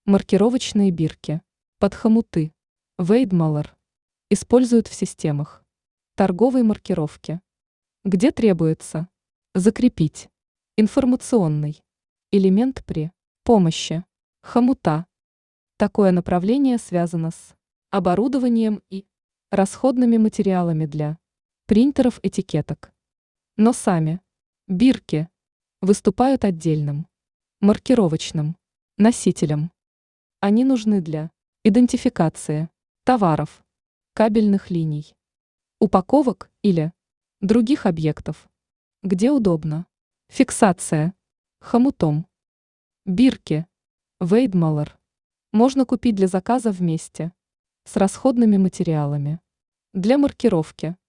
Маркировочные бирки под хомуты Вейдмалер используют в системах торговой маркировки, где требуется закрепить информационный элемент при помощи хомута. Такое направление связано с оборудованием и расходными материалами для принтеров этикеток. Но сами бирки выступают отдельным маркировочным носителем. Они нужны для идентификации товаров, кабельных линий, упаковок или других объектов, где удобно. Фиксация хомутом. Бирки Вейдмалер можно купить для заказа вместе с расходными материалами для маркировки.